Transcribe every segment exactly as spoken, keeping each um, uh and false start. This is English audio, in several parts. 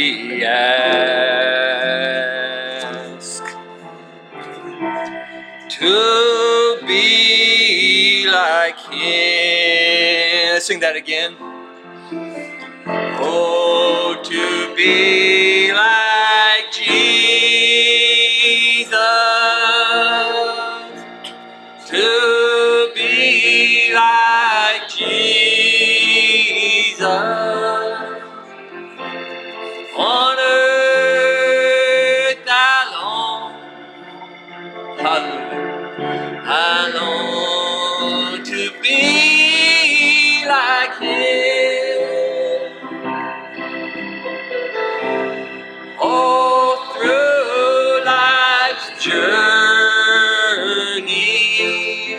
we ask to be like Him. Let's sing that again. Oh, to be like Jesus, to be like Jesus, on earth I long, hallelujah, I long to be like Him. All through life's journey,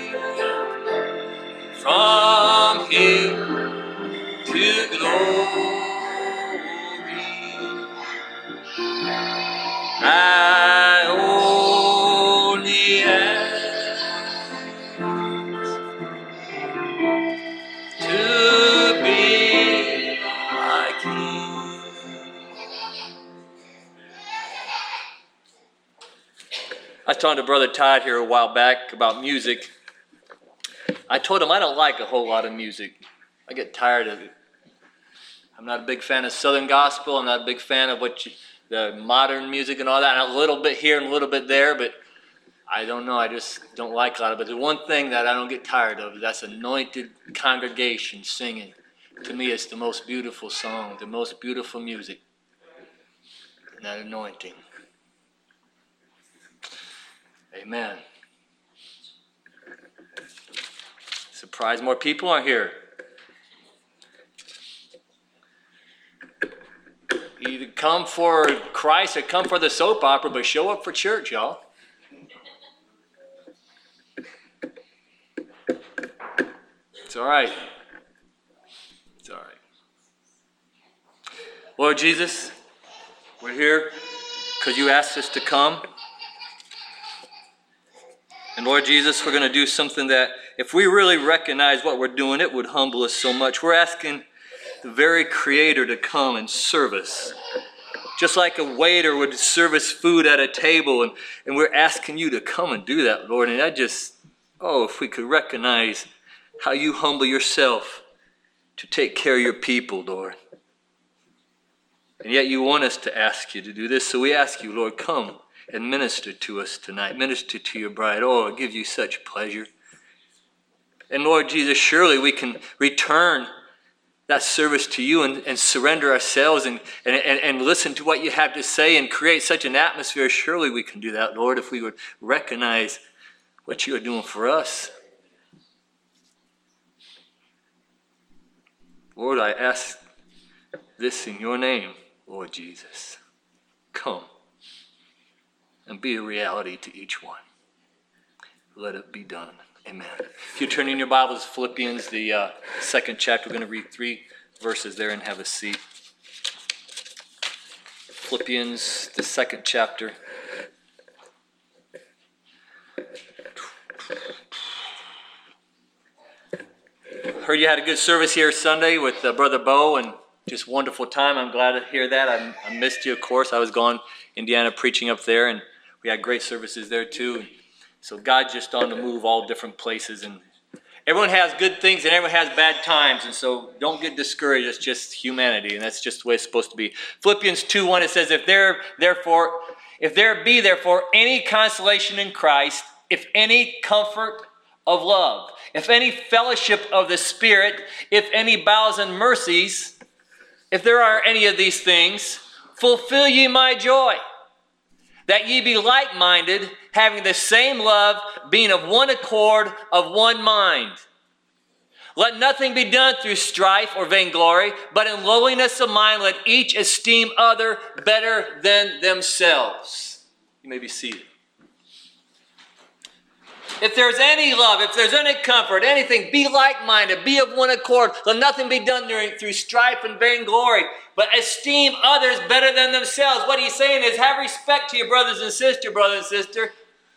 from here to glory, I only ask to be like Him. I was talking to Brother Todd here a while back about music. I told him I don't like a whole lot of music. I get tired of it. I'm not a big fan of Southern gospel. I'm not a big fan of what you, the modern music and all that. And a little bit here and a little bit there, but I don't know. I just don't like a lot of it. But the one thing that I don't get tired of, that's anointed congregation singing. To me, it's the most beautiful song, the most beautiful music. And that anointing. Amen. Surprised more people aren't here. Either come for Christ or come for the soap opera, but show up for church, y'all. It's all right. It's all right. Lord Jesus, we're here because you asked us to come. And Lord Jesus, we're going to do something that if we really recognize what we're doing, it would humble us so much. We're asking the very Creator to come and serve us. Just like a waiter would serve us food at a table, and, and we're asking you to come and do that, Lord. And I just, oh, if we could recognize how you humble yourself to take care of your people, Lord. And yet you want us to ask you to do this, so we ask you, Lord, come and minister to us tonight. Minister to your bride. Oh, it gives you such pleasure. And Lord Jesus, surely we can return that service to you and, and surrender ourselves and, and, and, and listen to what you have to say and create such an atmosphere. Surely we can do that, Lord, if we would recognize what you are doing for us. Lord, I ask this in your name, Lord Jesus. Come and be a reality to each one. Let it be done. Amen. If you turn in your Bibles, Philippians, the uh, second chapter, we're going to read three verses there and have a seat. Philippians, the second chapter. Heard you had a good service here Sunday with uh, Brother Bo, and just wonderful time. I'm glad to hear that. I, I missed you, of course. I was gone Indiana preaching up there, and we had great services there too. So God's just on the move all different places. And everyone has good things and everyone has bad times. And so don't get discouraged. It's just humanity. And that's just the way it's supposed to be. Philippians two one, it says, If there therefore, if there be therefore any consolation in Christ, if any comfort of love, if any fellowship of the Spirit, if any bowels and mercies, if there are any of these things, fulfill ye my joy, that ye be like-minded, having the same love, being of one accord, of one mind. Let nothing be done through strife or vainglory, but in lowliness of mind let each esteem other better than themselves. You may be seated. If there's any love, if there's any comfort, anything, be like-minded, be of one accord. Let nothing be done during, through strife and vainglory, but esteem others better than themselves. What he's saying is have respect to your brothers and sisters, brother and sister.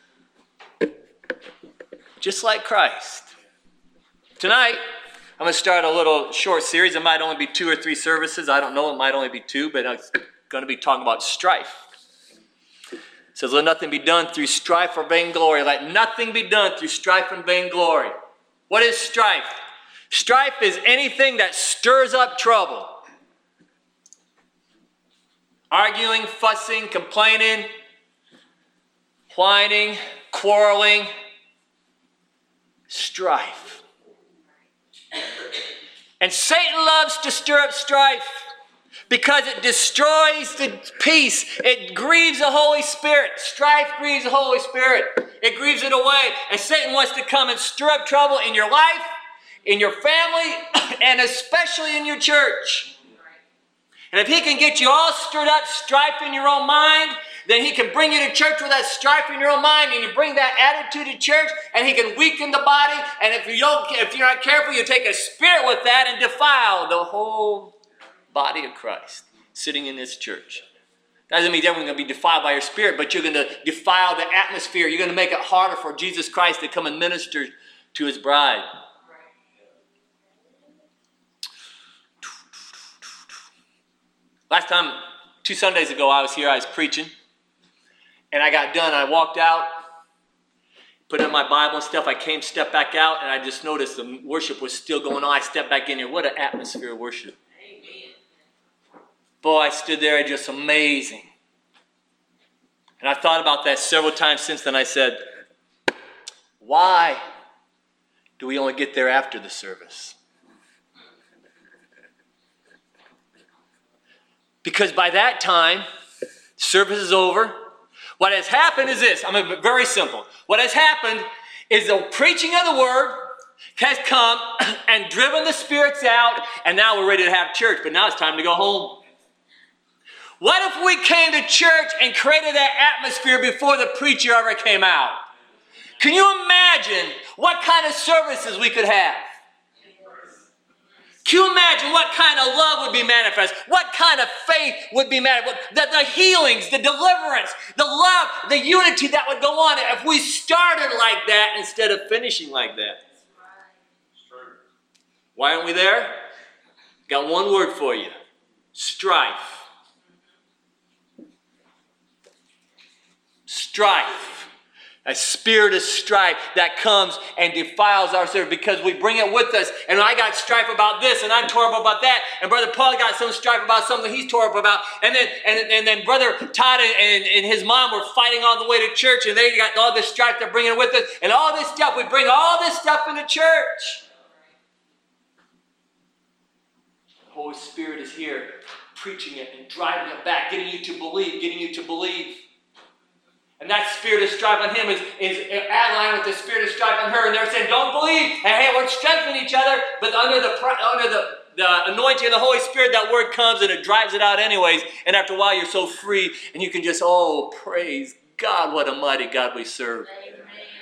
Just like Christ. Tonight, I'm going to start a little short series. It might only be two or three services. I don't know. It might only be two, but going to be talking about strife. It says, let nothing be done through strife or vainglory. Let nothing be done through strife and vainglory. What is strife? Strife is anything that stirs up trouble. Arguing, fussing, complaining, whining, quarreling, strife. And Satan loves to stir up strife because it destroys the peace. It grieves the Holy Spirit. Strife grieves the Holy Spirit. It grieves it away. And Satan wants to come and stir up trouble in your life, in your family, and especially in your church. And if he can get you all stirred up, strife in your own mind, then he can bring you to church with that strife in your own mind, and you bring that attitude to church, and he can weaken the body. And if you don't, if you're not careful, you take a spirit with that and defile the whole body of Christ sitting in this church. That doesn't mean everyone's going to be defiled by your spirit, but you're going to defile the atmosphere. You're going to make it harder for Jesus Christ to come and minister to his bride. Last time, two Sundays ago, I was here, I was preaching, and I got done, I walked out, put in my Bible and stuff, I came, stepped back out, and I just noticed the worship was still going on. I stepped back in here. What an atmosphere of worship. Amen. Boy, I stood there, just amazing. And I thought about that several times since then. I said, why do we only get there after the service? Because by that time, service is over. What has happened is this. I mean, very simple. What has happened is the preaching of the word has come and driven the spirits out, and now we're ready to have church, but now it's time to go home. What if we came to church and created that atmosphere before the preacher ever came out? Can you imagine what kind of services we could have? Can you imagine what kind of love would be manifest? What kind of faith would be manifest? The, the healings, the deliverance, the love, the unity that would go on if we started like that instead of finishing like that. Why aren't we there? Got one word for you. Strife. Strife. A spirit of strife that comes and defiles our service because we bring it with us. And I got strife about this, and I'm tore up about that. And Brother Paul got some strife about something he's tore up about. And then and, and then Brother Todd and, and his mom were fighting on the way to church, and they got all this strife they're bringing with us. And all this stuff, we bring all this stuff into church. The Holy Spirit is here preaching it and driving it back, getting you to believe, getting you to believe. And that spirit of strife on him is, is allied with the spirit of strife on her. And they're saying, don't believe. And hey, we're strengthening each other. But under the under the, the anointing of the Holy Spirit, that word comes and it drives it out anyways. And after a while, you're so free. And you can just, oh, praise God, what a mighty God we serve. Amen.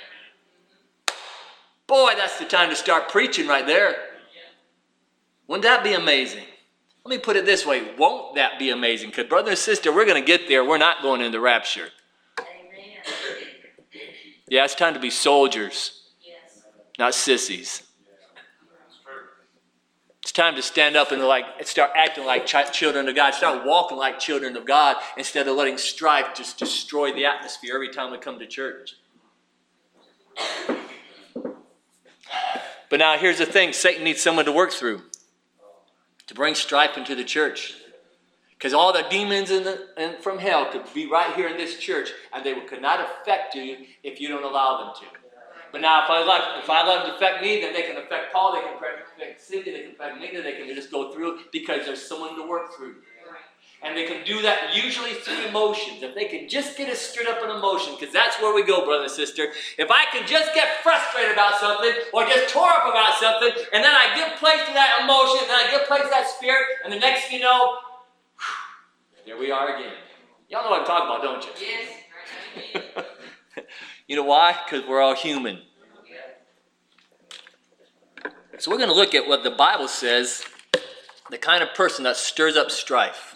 Boy, that's the time to start preaching right there. Wouldn't that be amazing? Let me put it this way. Won't that be amazing? Because brother and sister, we're going to get there. We're not going into the rapture. Yeah, it's time to be soldiers, yes. Not sissies. It's time to stand up and like start acting like ch- children of God. Start walking like children of God instead of letting strife just destroy the atmosphere every time we come to church. But now here's the thing. Satan needs someone to work through to bring strife into the church. Because all the demons in the, in, from hell could be right here in this church, and they could not affect you if you don't allow them to. But now, if I let if I let them affect me, then they can affect Paul, they can affect Cindy, they can affect me, they can just go through because there's someone to work through. And they can do that usually through emotions. If they can just get us stirred up in emotion, because that's where we go, brother and sister. If I can just get frustrated about something or just tore up about something, and then I give place to that emotion, and then I give place to that spirit, and the next thing you know, there we are again. Y'all know what I'm talking about, don't you? Yes. You know why? Because we're all human. So we're going to look at what the Bible says, the kind of person that stirs up strife.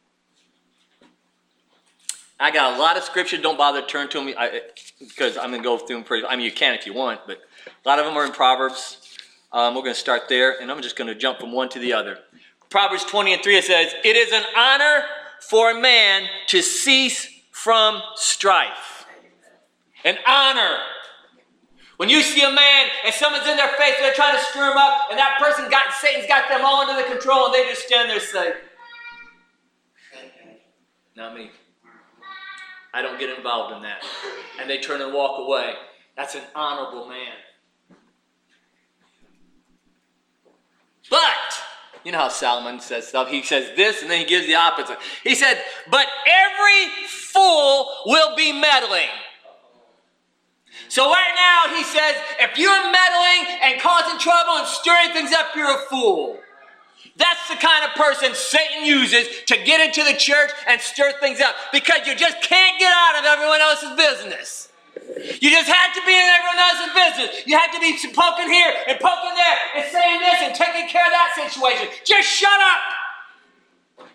I got a lot of scripture. Don't bother to turn to them I, because I'm going to go through them pretty. I mean, you can if you want, but a lot of them are in Proverbs. Um, we're going to start there, and I'm just going to jump from one to the other. Proverbs twenty and three, it says, "It is an honor for a man to cease from strife. An honor. When you see a man and someone's in their face, they're trying to stir him up, and that person got, Satan's got them all under the control, and they just stand there and say, not me. I don't get involved in that. And they turn and walk away. That's an honorable man. But, you know how Solomon says stuff. He says this, and then he gives the opposite. He said, but every fool will be meddling. So right now, he says, if you're meddling and causing trouble and stirring things up, you're a fool. That's the kind of person Satan uses to get into the church and stir things up, because you just can't get out of everyone else's business. You just have to be in everyone else's business. You have to be poking here and poking there and saying this and taking care of that situation. Just shut up.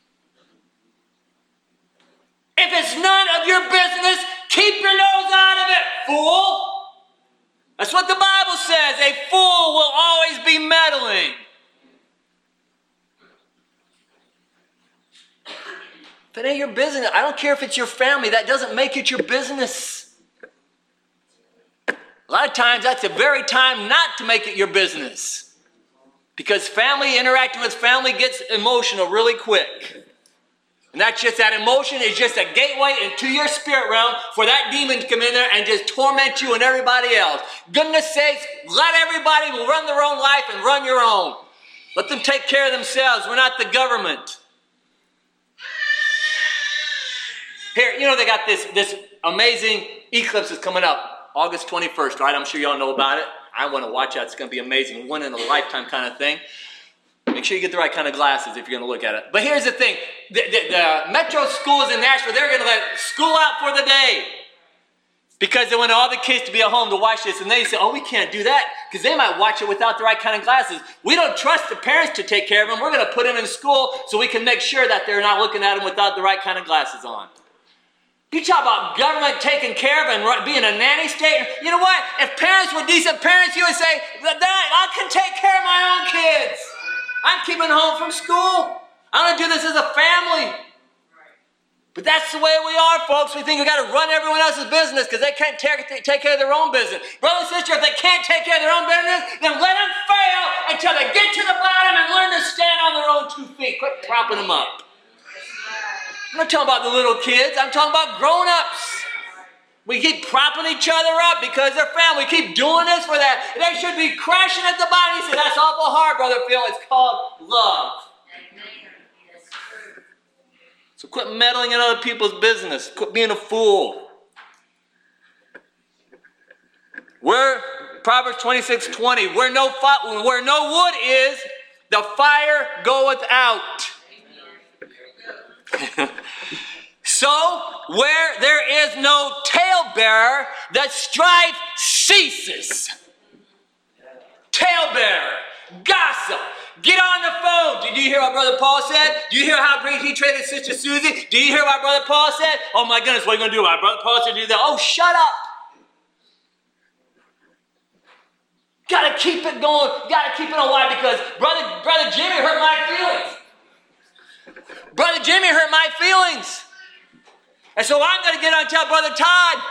If it's none of your business, keep your nose out of it, fool. That's what the Bible says. A fool will always be meddling. If it ain't your business, I don't care if it's your family, that doesn't make it your business. A lot of times that's the very time not to make it your business. Because family, interacting with family gets emotional really quick. And that's just, that emotion is just a gateway into your spirit realm for that demon to come in there and just torment you and everybody else. Goodness sakes, let everybody run their own life and run your own. Let them take care of themselves. We're not the government. Here, you know they got this, this amazing eclipse is coming up, August twenty-first, right? I'm sure y'all know about it. I want to watch that. It's going to be amazing. One in a lifetime kind of thing. Make sure you get the right kind of glasses if you're going to look at it. But here's the thing. The, the, the metro schools in Nashville, they're going to let school out for the day. Because they want all the kids to be at home to watch this. And they say, oh, we can't do that. Because they might watch it without the right kind of glasses. We don't trust the parents to take care of them. We're going to put them in school so we can make sure that they're not looking at them without the right kind of glasses on. You talk about government taking care of and being a nanny state. You know what? If parents were decent parents, you would say, I can take care of my own kids. I'm keeping home from school. I'm going to do this as a family. But that's the way we are, folks. We think we've got to run everyone else's business because they can't take, take care of their own business. Brother and sister, if they can't take care of their own business, then let them fail until they get to the bottom and learn to stand on their own two feet. Quit propping them up. I'm not talking about the little kids. I'm talking about grown-ups. We keep propping each other up because they're family. We keep doing this for that. They should be crashing at the bottom. You say, that's awful hard, Brother Phil. It's called love. So quit meddling in other people's business. Quit being a fool. Where, Proverbs twenty-six twenty, where no, fi- where no wood is, the fire goeth out. So, where there is no talebearer, the strife ceases. Talebearer, gossip, get on the phone. Did you hear what Brother Paul said? Do you hear how he treated Sister Susie? Do you hear what Brother Paul said? Oh my goodness, what are you going to do? My Brother Paul said do that. Oh, shut up. Got to keep it going. Got to keep it alive because Brother, Brother Jimmy hurt my feelings. Brother Jimmy hurt my feelings. And so I'm going to get on and tell Brother Todd.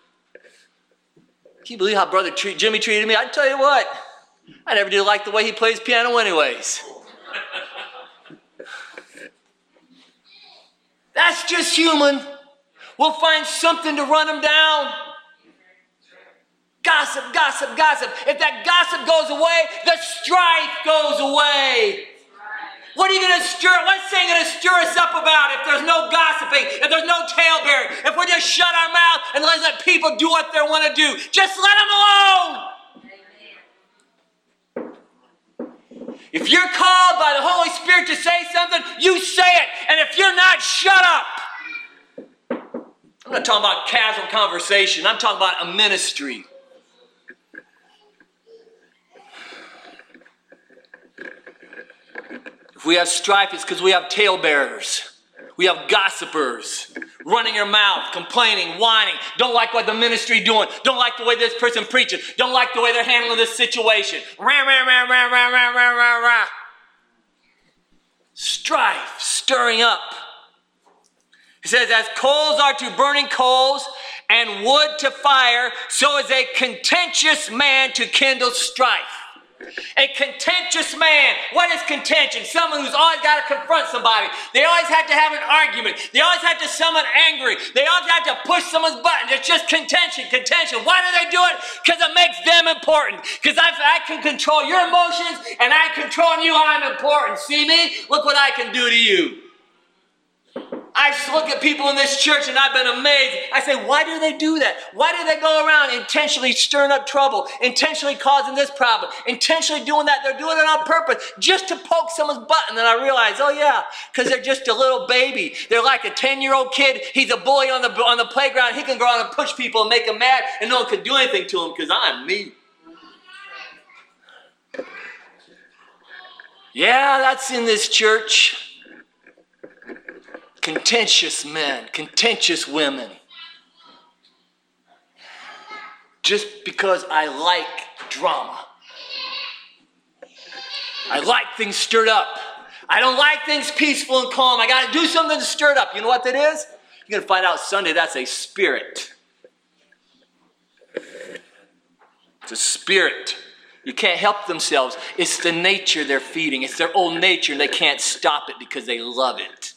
Can you believe how Brother treat, Jimmy treated me? I tell you what, I never did like the way he plays piano anyways. That's just human. We'll find something to run him down. Gossip, gossip, gossip. If that gossip goes away, the strife goes away. What are you going to stir? What's Satan going to stir us up about if there's no gossiping, if there's no talebearing, if we just shut our mouth and let people do what they want to do? Just let them alone. If you're called by the Holy Spirit to say something, you say it. And if you're not, shut up. I'm not talking about casual conversation. I'm talking about a ministry. If we have strife, it's because we have talebearers. We have gossipers running your mouth, complaining, whining. Don't like what the ministry doing. Don't like the way this person preaching. Don't like the way they're handling this situation. Rah, rah, rah, rah, rah, rah, rah, rah, rah. Strife, stirring up. It says, as coals are to burning coals and wood to fire, so is a contentious man to kindle strife. A contentious man. What is contention? Someone who's always got to confront somebody. They always have to have an argument. They always have to someone angry. They always have to push someone's button. It's just contention, contention. Why do they do it? Because it makes them important. Because I, I can control your emotions and I control you, I'm important. See me? Look what I can do to you. I look at people in this church and I've been amazed. I say, why do they do that? Why do they go around intentionally stirring up trouble, intentionally causing this problem, intentionally doing that? They're doing it on purpose just to poke someone's button. And I realize, oh yeah, because they're just a little baby. They're like a ten-year-old kid. He's a bully on the, on the playground. He can go out and push people and make them mad, and no one can do anything to him because I'm me. Yeah, that's in this church. Contentious men, contentious women. Just because I like drama. I like things stirred up. I don't like things peaceful and calm. I got to do something stirred up. You know what that is? You're going to find out Sunday that's a spirit. It's a spirit. You can't help themselves. It's the nature they're feeding. It's their old nature, and they can't stop it because they love it.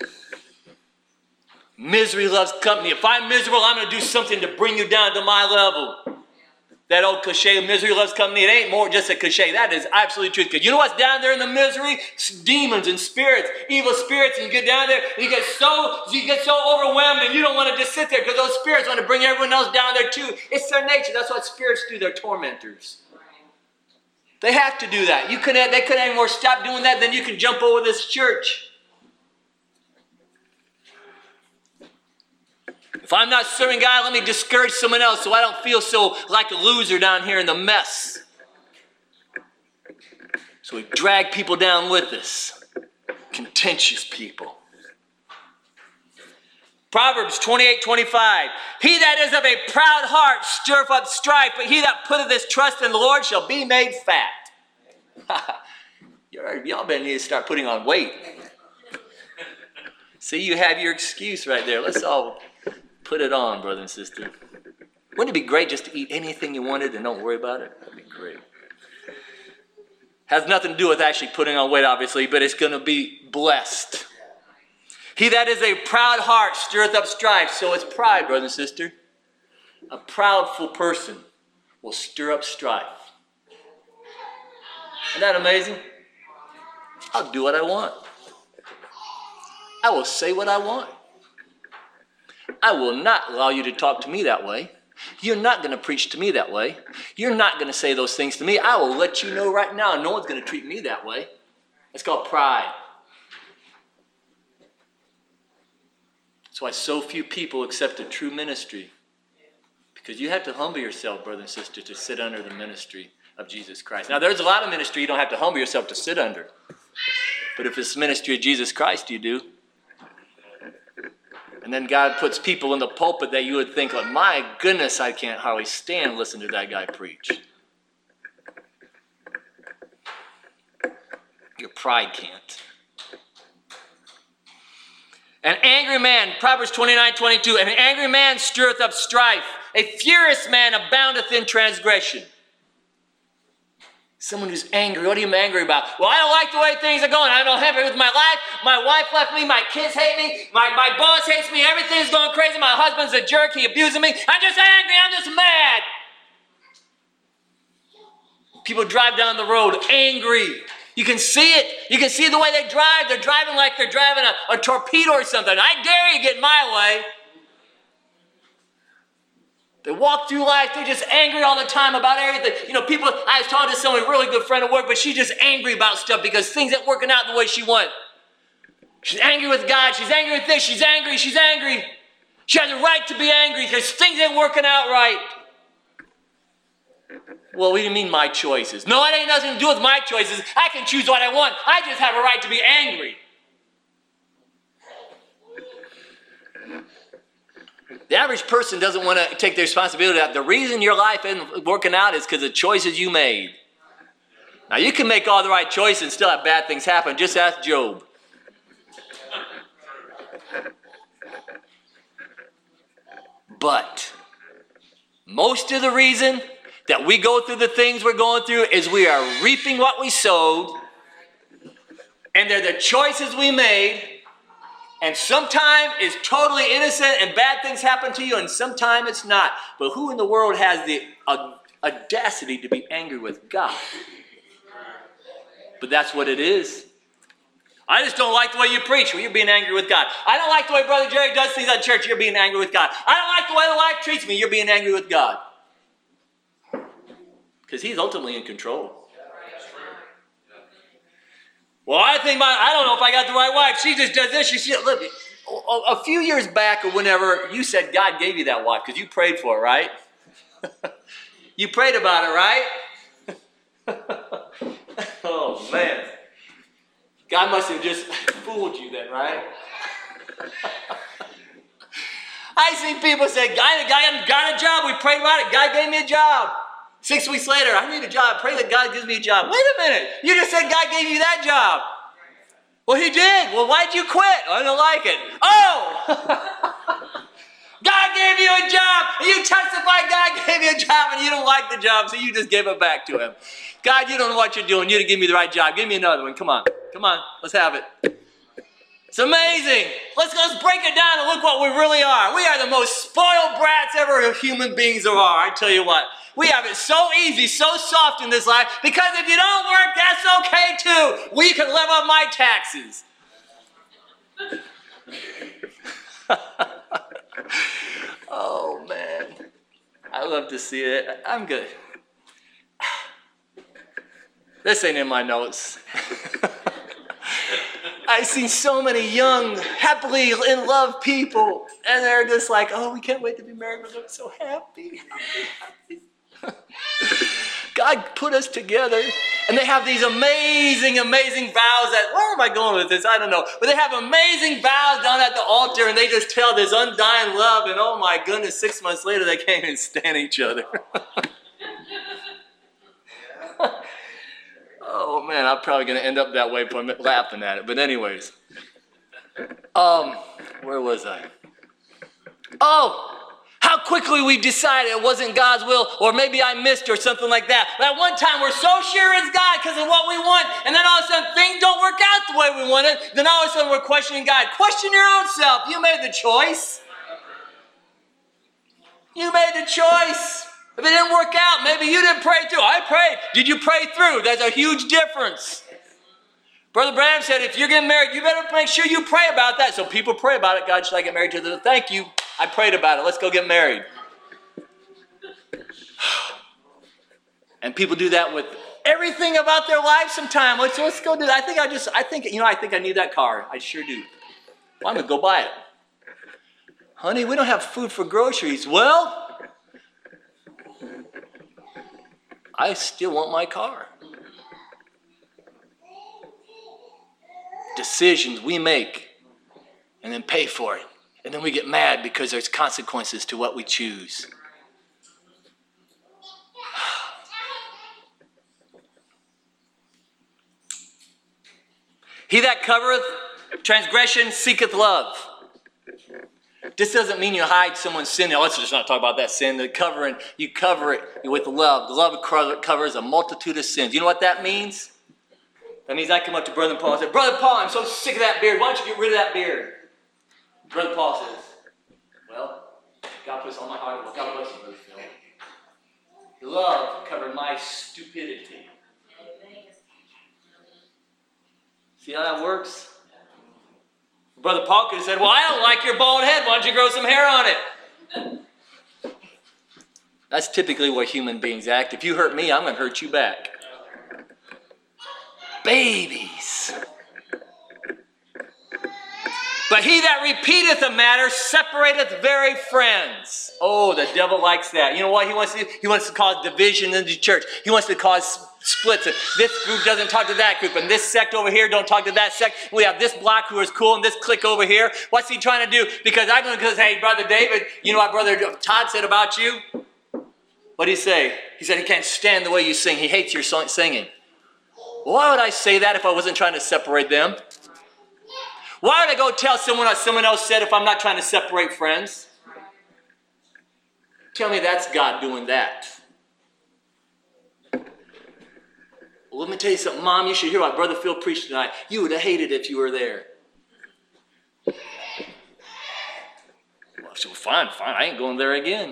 Misery loves company. If I'm miserable, I'm going to do something to bring you down to my level. That old cliche, misery loves company, it ain't more just a cliche. That is absolutely true. Because you know what's down there in the misery? It's demons and spirits, evil spirits. And you get down there, and you get so you get so overwhelmed, and you don't want to just sit there because those spirits want to bring everyone else down there too. It's their nature. That's what spirits do. They're tormentors. They have to do that. You couldn't. They couldn't anymore stop doing that. Then you can jump over this church. If I'm not serving God, let me discourage someone else so I don't feel so like a loser down here in the mess. So we drag people down with us. Contentious people. Proverbs twenty-eight twenty-five. He that is of a proud heart stirreth up strife, but he that putteth his trust in the Lord shall be made fat. Y'all better need to start putting on weight. See, you have your excuse right there. Let's all put it on, brother and sister. Wouldn't it be great just to eat anything you wanted and don't worry about it? That'd be great. Has nothing to do with actually putting on weight, obviously, but it's going to be blessed. He that is a proud heart stirreth up strife. So it's pride, brother and sister. A proudful person will stir up strife. Isn't that amazing? I'll do what I want. I will say what I want. I will not allow you to talk to me that way. You're not going to preach to me that way. You're not going to say those things to me. I will let you know right now, no one's going to treat me that way. It's called pride. That's why so few people accept a true ministry. Because you have to humble yourself, brother and sister, to sit under the ministry of Jesus Christ. Now, there's a lot of ministry you don't have to humble yourself to sit under. But if it's the ministry of Jesus Christ, you do. And then God puts people in the pulpit that you would think, oh, my goodness, I can't hardly stand listening to that guy preach. Your pride can't. An angry man, Proverbs twenty-nine twenty-two, an angry man stirreth up strife. A furious man aboundeth in transgression. Someone who's angry. What are you angry about? Well, I don't like the way things are going. I'm not happy with my life. My wife left me. My kids hate me. My, my boss hates me. Everything's going crazy. My husband's a jerk. He abuses me. I'm just angry. I'm just mad. People drive down the road angry. You can see it. You can see the way they drive. They're driving like they're driving a, a torpedo or something. I dare you get in my way. They walk through life, they're just angry all the time about everything. You know, people, I was talking to someone, a really good friend at work, but she's just angry about stuff because things aren't working out the way she wants. She's angry with God, she's angry with this, she's angry, she's angry. She has a right to be angry because things ain't working out right. Well, what do you mean my choices? No, it ain't nothing to do with my choices. I can choose what I want. I just have a right to be angry. The average person doesn't want to take the responsibility that the reason your life isn't working out is because of choices you made. Now, you can make all the right choices and still have bad things happen. Just ask Job. most of the reason that we go through the things we're going through is we are reaping what we sowed, and they're the choices we made, and sometimes it's totally innocent and bad things happen to you, and sometimes it's not. But who in the world has the uh, audacity to be angry with God? But that's what it is. I just don't like the way you preach. Well, you're being angry with God. I don't like the way Brother Jerry does things at church. You're being angry with God. I don't like the way the wife treats me. You're being angry with God. Because he's ultimately in control. Well, I think my, I don't know if I got the right wife. She just does this. She, she look, a, a few years back or whenever, you said God gave you that wife because you prayed for it, right? You prayed about it, right? Oh, man. God must have just fooled you then, right? I seen people say, God, God got a job. We prayed about it. God gave me a job. Six weeks later, I need a job. Pray that God gives me a job. Wait a minute. You just said God gave you that job. Well, he did. Well, why'd you quit? I don't like it. Oh! God gave you a job. And you testified God gave you a job and you don't like the job, so you just gave it back to him. God, you don't know what you're doing. You didn't give me the right job. Give me another one. Come on. Come on. Let's have it. It's amazing. Let's, let's break it down and look what we really are. We are the most spoiled brats ever human beings there are. I tell you what. We have it so easy, so soft in this life, because if you don't work, that's okay too. We can live on my taxes. Oh, man. I love to see it. I'm good. This ain't in my notes. I've seen so many young, happily in love people, and they're just like, oh, we can't wait to be married. We're so happy. God put us together, and they have these amazing, amazing vows that, where am I going with this? I don't know. But they have amazing vows down at the altar, and they just tell this undying love, and oh my goodness, six months later, they can't even stand each other. Oh man, I'm probably going to end up that way if I'm laughing at it. But anyways, um, where was I? Oh! How quickly we decided it wasn't God's will, or maybe I missed or something like that. But at one time we're so sure it's God because of what we want, and then all of a sudden things don't work out the way we want it. Then all of a sudden we're questioning God. Question your own self. You made the choice. You made the choice. If it didn't work out, maybe you didn't pray through. I prayed. Did you pray through? There's a huge difference. Brother Branham said, if you're getting married, you better make sure you pray about that. So people pray about it. God, should I get married to them? Thank you. I prayed about it. Let's go get married. And people do that with everything about their life sometime. Let's, let's go do that. I think I just, I think, you know, I think I need that car. I sure do. Well, I'm going to go buy it. Honey, we don't have food for groceries. Well, I still want my car. Decisions we make and then pay for it. And then we get mad because there's consequences to what we choose. He that covereth transgression seeketh love. This doesn't mean you hide someone's sin. Now, let's just not talk about that sin. The covering, you cover it with love. The love covers a multitude of sins. You know what that means? That means I come up to Brother Paul and say, Brother Paul, I'm so sick of that beard. Why don't you get rid of that beard? Brother Paul says, well, God puts on my heart. Well, God bless you, Brother Phil. Love covered my stupidity. See how that works? Brother Paul could have said, well, I don't like your bald head. Why don't you grow some hair on it? That's typically where human beings act. If you hurt me, I'm going to hurt you back. Babies. But he that repeateth a matter separateth very friends. Oh, the devil likes that. You know what he wants to do? He wants to cause division in the church. He wants to cause splits. This group doesn't talk to that group, and this sect over here don't talk to that sect. We have this block who is cool, and this clique over here. What's he trying to do? Because I'm going to say, hey, Brother David, you know what Brother Todd said about you? What did he say? He said he can't stand the way you sing. He hates your song, singing. Why would I say that if I wasn't trying to separate them? Why would I go tell someone what someone else said if I'm not trying to separate friends? Tell me that's God doing that. Well, let me tell you something, Mom, you should hear what Brother Phil preached tonight. You would have hated it if you were there. Well, so fine, fine, I ain't going there again.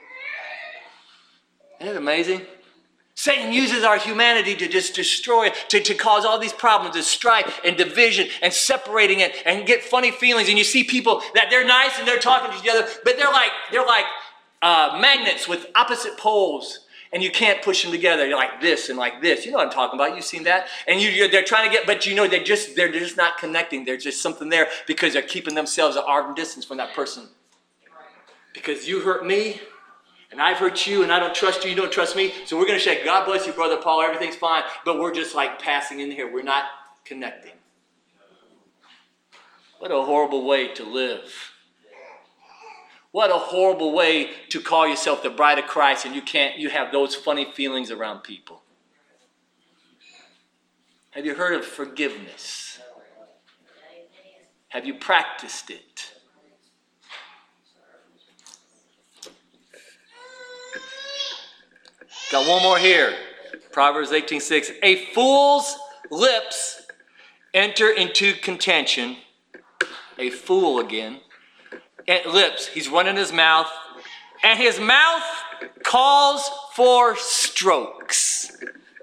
Isn't it amazing? Satan uses our humanity to just destroy, to, to cause all these problems, and strife and division and separating it and get funny feelings. And you see people that they're nice and they're talking to each other, but they're like, they're like uh, magnets with opposite poles. And you can't push them together. You're like this and like this. You know what I'm talking about. You've seen that. And you, you're, they're trying to get, but you know, they're just, they're just not connecting. There's just something there because they're keeping themselves at arm's distance from that person. Because you hurt me, and I've hurt you, and I don't trust you, you don't trust me. So we're going to say, God bless you, Brother Paul, everything's fine. But we're just like passing in here. We're not connecting. What a horrible way to live. What a horrible way to call yourself the bride of Christ and you can't, you have those funny feelings around people. Have you heard of forgiveness? Have you practiced it? Got one more here. Proverbs eighteen six. A fool's lips enter into contention. A fool again. And lips, he's running his mouth, and his mouth calls for strokes.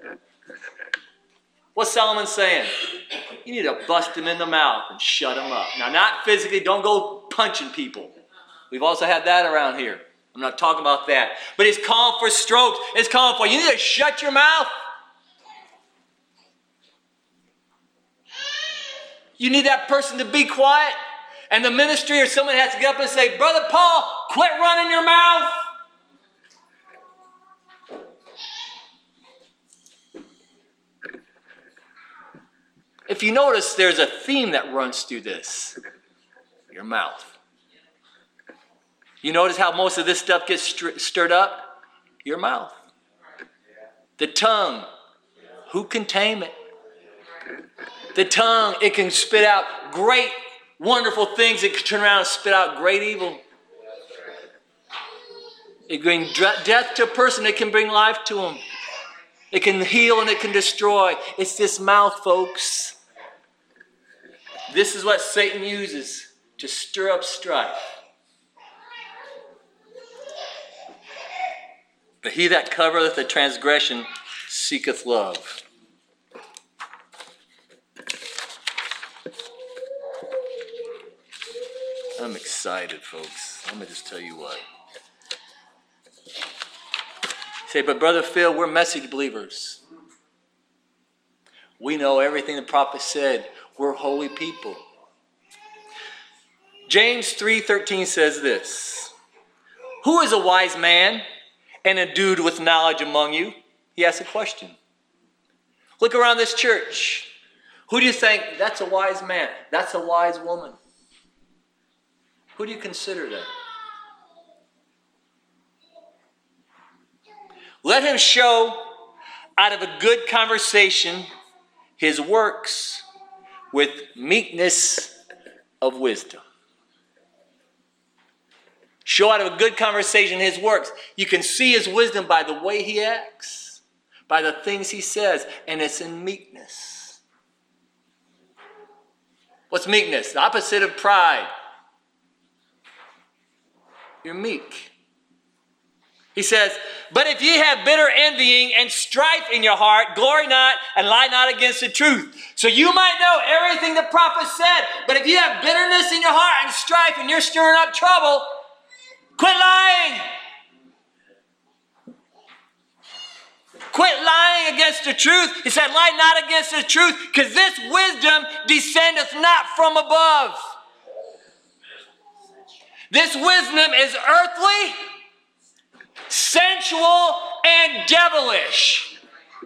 What's Solomon saying? You need to bust him in the mouth and shut him up. Now, not physically, don't go punching people. We've also had that around here. I'm not talking about that. But he's calling for strokes. It's calling for, you need to shut your mouth. You need that person to be quiet. And the ministry or someone has to get up and say, Brother Paul, quit running your mouth. If you notice, there's a theme that runs through this. Your mouth. You notice how most of this stuff gets st- stirred up? Your mouth. The tongue. Who can tame it? The tongue, it can spit out great wonderful things. It can turn around and spit out great evil. It can bring death to a person. It can bring life to them. It can heal and it can destroy. It's this mouth, folks. This is what Satan uses to stir up strife. But he that covereth a transgression seeketh love. I'm excited, folks. Let me just tell you what. Say, but Brother Phil, we're message believers. We know everything the prophet said. We're holy people. James three thirteen says this. Who is a wise man and endued with knowledge among you? He asks a question. Look around this church. Who do you think, that's a wise man? That's a wise woman? Who do you consider that? Let him show out of a good conversation his works with meekness of wisdom. Show out of a good conversation his works. You can see his wisdom by the way he acts, by the things he says, and it's in meekness. What's meekness? The opposite of pride. You're meek. He says, but if ye have bitter envying and strife in your heart, glory not and lie not against the truth. So you might know everything the prophet said, but if you have bitterness in your heart and strife and you're stirring up trouble, quit lying. Quit lying against the truth. He said, lie not against the truth, because this wisdom descendeth not from above. This wisdom is earthly, sensual, and devilish.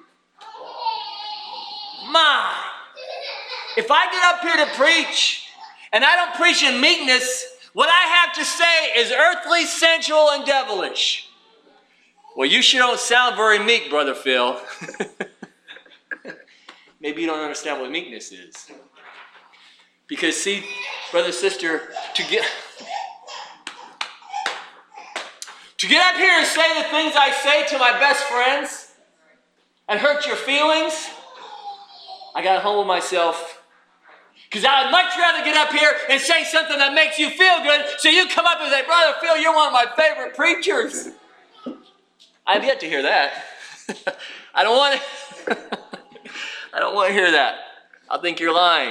My, if I get up here to preach and I don't preach in meekness, what I have to say is earthly, sensual, and devilish. Well, you sure don't sound very meek, Brother Phil. Maybe you don't understand what meekness is. Because see, brother, sister, to get... To get up here and say the things I say to my best friends and hurt your feelings, I got to humble myself. Because I would much rather get up here and say something that makes you feel good, so you come up and say, Brother Phil, you're one of my favorite preachers. I've yet to hear that. I don't want to, I don't want to hear that. I think you're lying.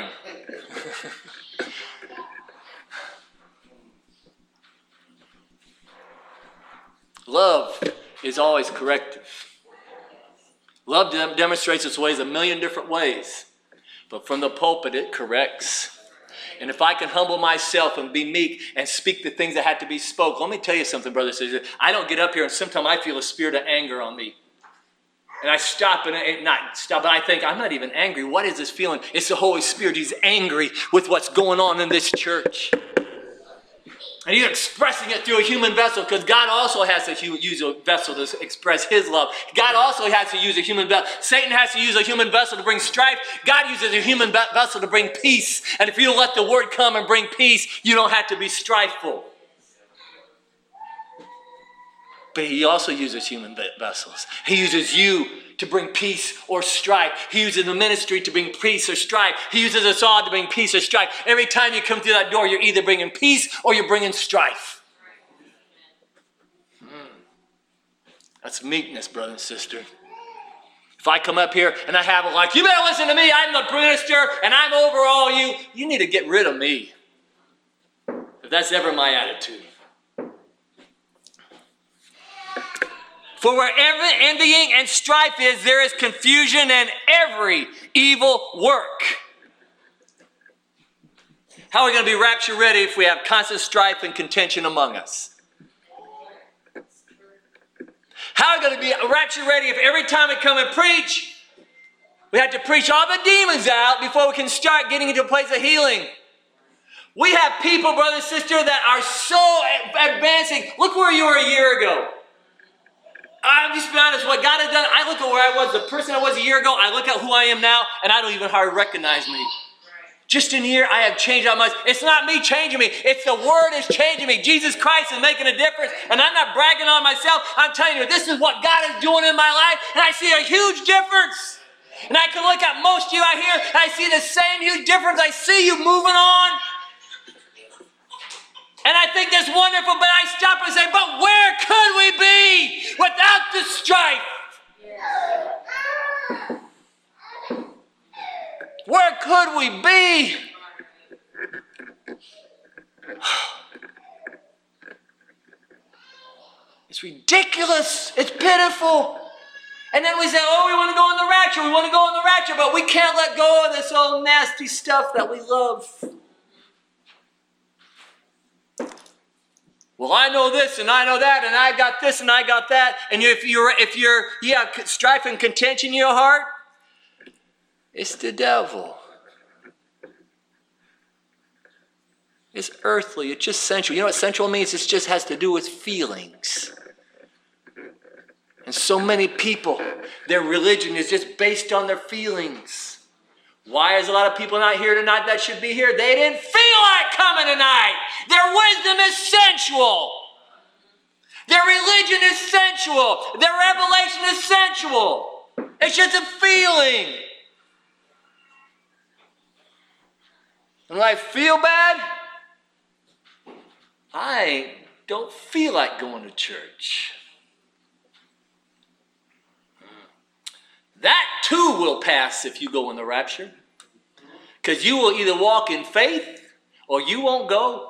Love is always corrective. Love dem- demonstrates its ways a million different ways. But from the pulpit, it corrects. And if I can humble myself and be meek and speak the things that had to be spoke, let me tell you something, brothers and sisters. I don't get up here and sometimes I feel a spirit of anger on me. And I stop and I, not stop, but I think, I'm not even angry. What is this feeling? It's the Holy Spirit. He's angry with what's going on in this church. And he's expressing it through a human vessel, because God also has to use a vessel to express his love. God also has to use a human vessel. Satan has to use a human vessel to bring strife. God uses a human vessel to bring peace. And if you let the word come and bring peace, you don't have to be strifeful. But he also uses human vessels. He uses you to bring peace or strife. He uses the ministry to bring peace or strife. He uses us all to bring peace or strife. Every time you come through that door, you're either bringing peace or you're bringing strife. Hmm. That's meekness, brother and sister. If I come up here and I have it like, you better listen to me, I'm the minister and I'm over all you, you need to get rid of me. If that's ever my attitude. For wherever envying and strife is, there is confusion and every evil work. How are we going to be rapture ready if we have constant strife and contention among us? How are we going to be rapture ready if every time we come and preach, we have to preach all the demons out before we can start getting into a place of healing? We have people, brother and sister, that are so advancing. Look where you were a year ago. I'm just being honest, what God has done, I look at where I was, the person I was a year ago, I look at who I am now, and I don't even hardly recognize me. Just in a year, I have changed that much. It's not me changing me. It's the Word is changing me. Jesus Christ is making a difference, and I'm not bragging on myself. I'm telling you, this is what God is doing in my life, and I see a huge difference. And I can look at most of you out here, and I see the same huge difference. I see you moving on. And I think that's wonderful, but I stop and say, but where could we be without the strife? Where could we be? It's ridiculous. It's pitiful. And then we say, oh, we want to go in the rapture. We want to go in the rapture, but we can't let go of this old nasty stuff that we love. Well, I know this and I know that and I got this and I got that. And if you're, if you're, you have strife and contention in your heart, it's the devil. It's earthly. It's just sensual. You know what sensual means? It just has to do with feelings. And so many people, their religion is just based on their feelings. Why is a lot of people not here tonight that should be here? They didn't feel like coming tonight. Their wisdom is sensual. Their religion is sensual. Their revelation is sensual. It's just a feeling. And when I feel bad, I don't feel like going to church. That too will pass if you go in the rapture. Because you will either walk in faith or you won't go.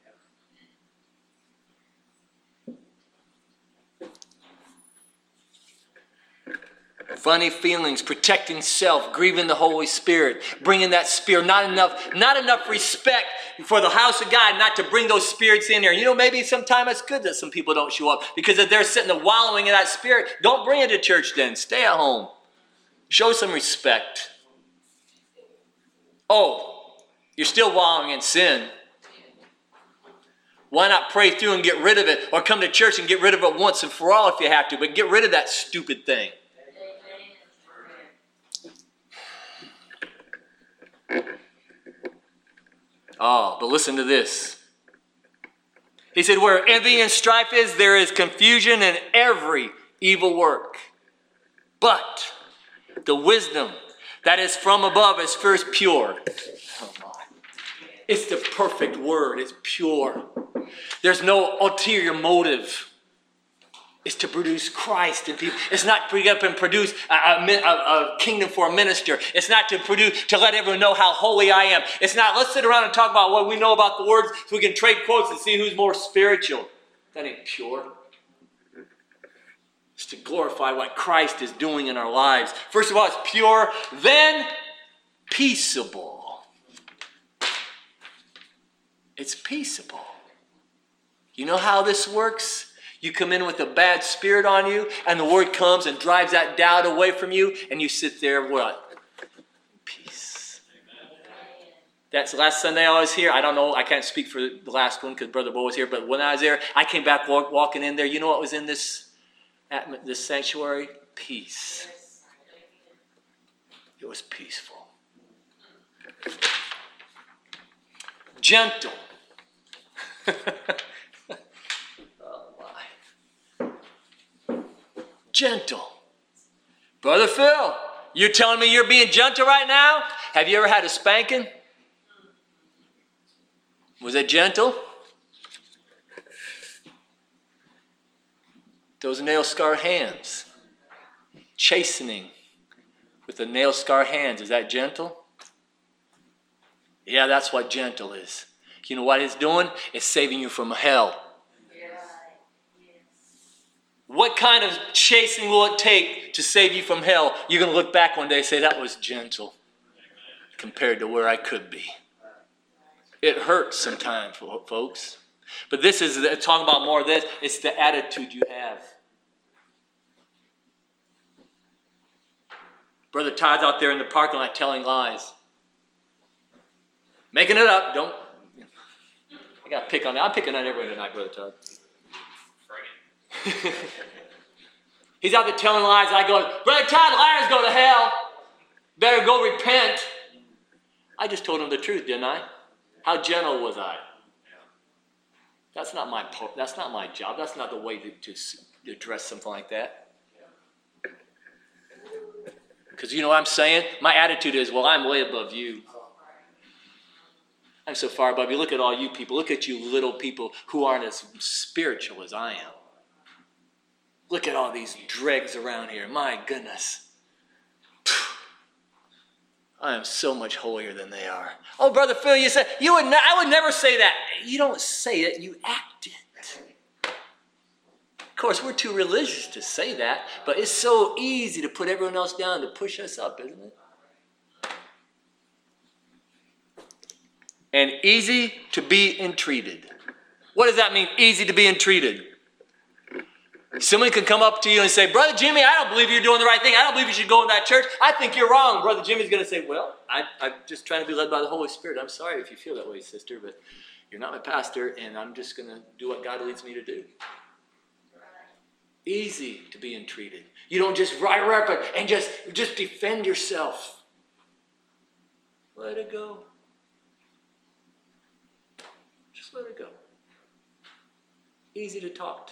Funny feelings, protecting self, grieving the Holy Spirit, bringing that spirit, not enough, not enough respect for the house of God, not to bring those spirits in there. You know, maybe sometimes it's good that some people don't show up, because if they're sitting there wallowing in that spirit, don't bring it to church then. Stay at home. Show some respect. Oh, you're still wallowing in sin. Why not pray through and get rid of it, or come to church and get rid of it once and for all if you have to, but get rid of that stupid thing. Oh, but listen to this. He said, where envy and strife is, there is confusion in every evil work. But the wisdom that is from above is first pure. Oh my. It's the perfect word. It's pure. There's no ulterior motive. It's to produce Christ in people. It's not to bring up and produce a, a, a kingdom for a minister. It's not to produce, to let everyone know how holy I am. It's not, let's sit around and talk about what we know about the words so we can trade quotes and see who's more spiritual. That ain't pure. It's to glorify what Christ is doing in our lives. First of all, it's pure, then peaceable. It's peaceable. You know how this works? You come in with a bad spirit on you, and the word comes and drives that doubt away from you, and you sit there, what? Peace. That's last Sunday I was here. I don't know, I can't speak for the last one because Brother Bo was here, but when I was there, I came back walk, walking in there. You know what was in this, this sanctuary? Peace. It was peaceful. Gentle. Gentle. Brother Phil, you're telling me you're being gentle right now? Have you ever had a spanking? Was it gentle? Those nail-scarred hands. Chastening with the nail-scarred hands. Is that gentle? Yeah, that's what gentle is. You know what it's doing? It's saving you from hell. What kind of chastening will it take to save you from hell? You're going to look back one day and say, that was gentle compared to where I could be. It hurts sometimes, folks. But this is, talking about more of this, it's the attitude you have. Brother Todd's out there in the parking lot telling lies. Making it up. Don't. I got to pick on that. I'm picking on everyone tonight, Brother Todd. He's out there telling lies. I go, Brother Todd, liars go to hell. Better go repent. I just told him the truth, didn't I? How gentle was I? That's not my that's not my job. That's not the way to, to address something like that. Because you know what I'm saying? My attitude is, well, I'm way above you. I'm so far above you. Look at all you people. Look at you little people who aren't as spiritual as I am. Look at all these dregs around here. My goodness. I am so much holier than they are. Oh, Brother Phil, you said, you would ne- I would never say that. You don't say it, you act it. Of course, we're too religious to say that, but it's so easy to put everyone else down to push us up, isn't it? And easy to be entreated. What does that mean, easy to be entreated? Someone can come up to you and say, Brother Jimmy, I don't believe you're doing the right thing. I don't believe you should go in that church. I think you're wrong. Brother Jimmy's going to say, well, I, I'm just trying to be led by the Holy Spirit. I'm sorry if you feel that way, sister, but you're not my pastor, and I'm just going to do what God leads me to do. Easy to be entreated. You don't just ride up and just, just defend yourself. Let it go. Just let it go. Easy to talk to.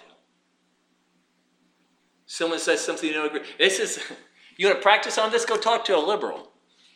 Someone says something you don't agree. This is, you want to practice on this? Go talk to a liberal.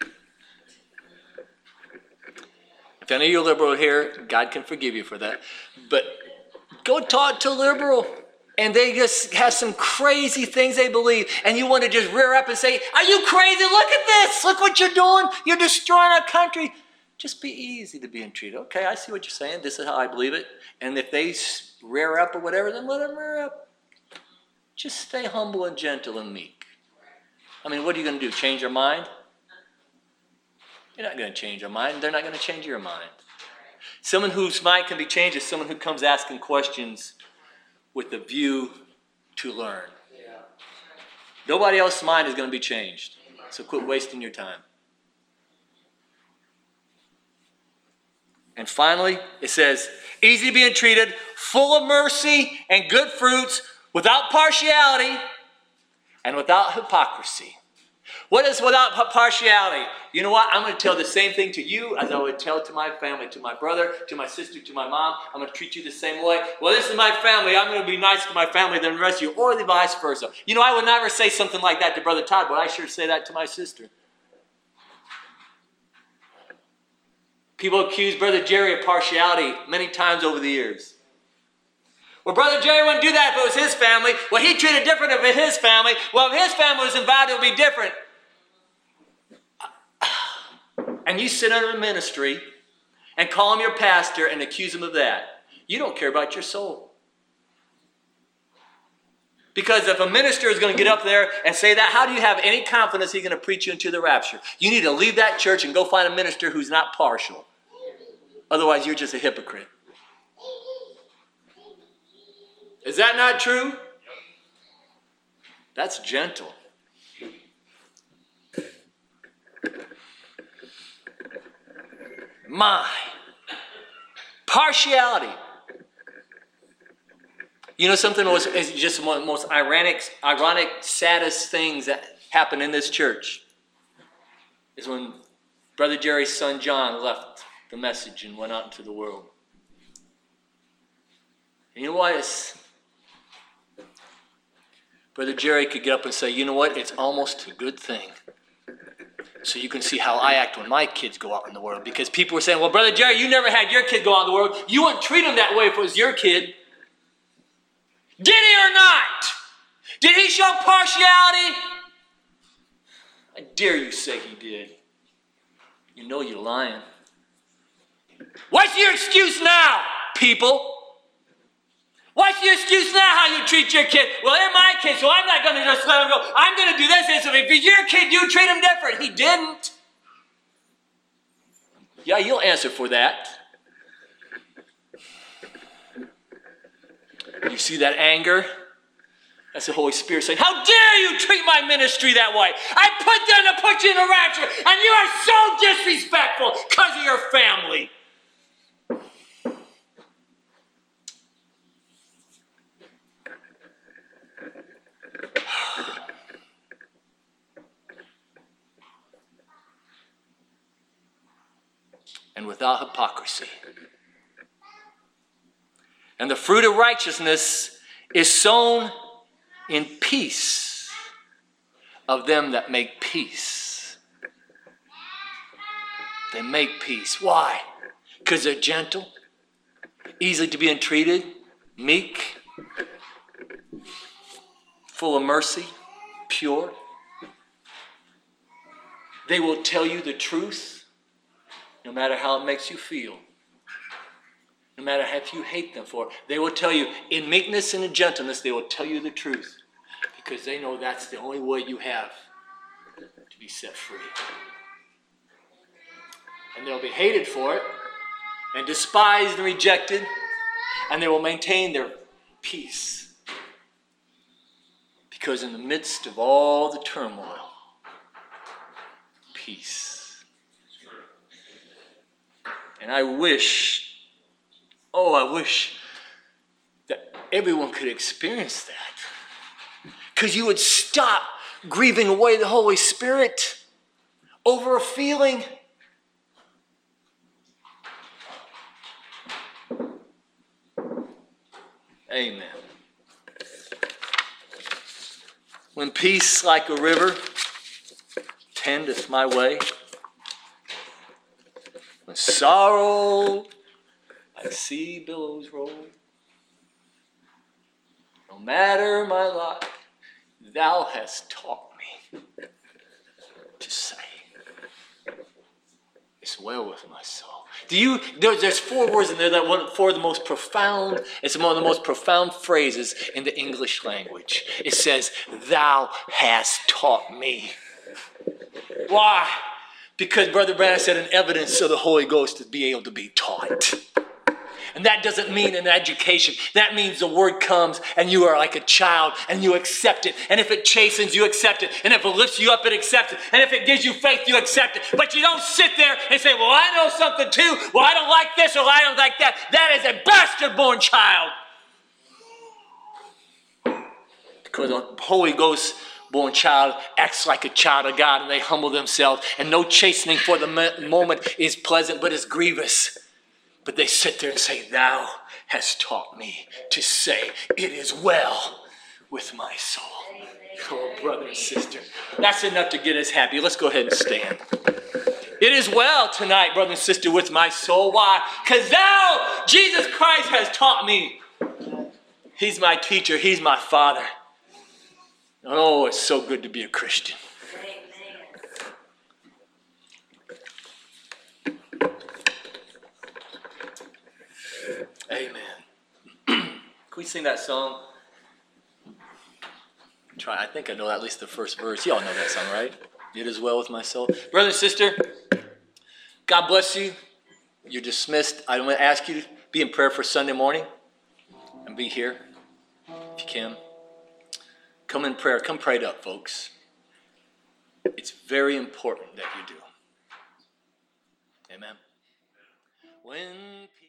If any of you are liberal here, God can forgive you for that. But go talk to a liberal. And they just have some crazy things they believe. And you want to just rear up and say, are you crazy? Look at this. Look what you're doing. You're destroying our country. Just be easy to be entreated. Okay, I see what you're saying. This is how I believe it. And if they rear up or whatever, then let them rear up. Just stay humble and gentle and meek. I mean, what are you going to do? Change your mind? You're not going to change your mind. They're not going to change your mind. Someone whose mind can be changed is someone who comes asking questions with the view to learn. Yeah. Nobody else's mind is going to be changed. So quit wasting your time. And finally, it says, easy to be entreated, full of mercy and good fruits, without partiality and without hypocrisy. What is without partiality? You know what? I'm going to tell the same thing to you as I would tell to my family, to my brother, to my sister, to my mom. I'm going to treat you the same way. Well, this is my family. I'm going to be nice to my family than the rest of you, or the vice versa. You know, I would never say something like that to Brother Todd, but I sure say that to my sister. People accuse Brother Jerry of partiality many times over the years. Well, Brother Jerry wouldn't do that if it was his family. Well, he treated different if it was his family. Well, if his family was invited, it would be different. And you sit under a ministry and call him your pastor and accuse him of that. You don't care about your soul. Because if a minister is going to get up there and say that, how do you have any confidence he's going to preach you into the rapture? You need to leave that church and go find a minister who's not partial. Otherwise, you're just a hypocrite. Is that not true? That's gentle. My partiality. You know something was is just one of the most ironic, ironic, saddest things that happened in this church is when Brother Jerry's son John left the message and went out into the world. And you know what? It's, Brother Jerry could get up and say, you know what? It's almost a good thing. So you can see how I act when my kids go out in the world. Because people were saying, well, Brother Jerry, you never had your kid go out in the world. You wouldn't treat him that way if it was your kid. Did he or not? Did he show partiality? I dare you say he did. You know you're lying. What's your excuse now, people? What's your excuse now how you treat your kid? Well, they're my kids, so I'm not going to just let them go. I'm going to do this. And so if he's your kid, you treat him different. He didn't. Yeah, you'll answer for that. You see that anger? That's the Holy Spirit saying, how dare you treat my ministry that way? I put them to put you in a rapture, and you are so disrespectful because of your family. And without hypocrisy. And the fruit of righteousness is sown in peace of them that make peace. They make peace. Why? Because they're gentle, easily to be entreated, meek, full of mercy, pure. They will tell you the truth. No matter how it makes you feel. No matter if you hate them for it. They will tell you, in meekness and in gentleness, they will tell you the truth. Because they know that's the only way you have to be set free. And they'll be hated for it, and despised and rejected, and they will maintain their peace. Because in the midst of all the turmoil, peace. And I wish, oh, I wish that everyone could experience that. Because you would stop grieving away the Holy Spirit over a feeling. Amen. When peace like a river tendeth my way, when sorrow like sea billows roll, no matter my lot, thou hast taught me to say, it's well with my soul. Do you? There, there's four words in there that one four of the most profound. It's one of the most profound phrases in the English language. It says, "Thou hast taught me." Why? Because Brother Branham said an evidence of the Holy Ghost is be able to be taught. And that doesn't mean an education. That means the word comes and you are like a child and you accept it. And if it chastens, you accept it. And if it lifts you up, it accepts it. And if it gives you faith, you accept it. But you don't sit there and say, well, I know something too. Well, I don't like this or I don't like that. That is a bastard-born child. Because the Holy Ghost born child acts like a child of God, and they humble themselves, and no chastening for the moment is pleasant, but is grievous. But they sit there and say, thou hast taught me to say, it is well with my soul. Oh, brother and sister, that's enough to get us happy. Let's go ahead and stand. It is well tonight, brother and sister, with my soul. Why? Because thou, Jesus Christ, has taught me. He's my teacher. He's my father. Oh, it's so good to be a Christian. Amen. Can we sing that song? Try. I think I know at least the first verse. Y'all know that song, right? It is well with my soul. Brother and sister, God bless you. You're dismissed. I want to ask you to be in prayer for Sunday morning and be here if you can. Come in prayer. Come prayed up, folks. It's very important that you do. Amen. When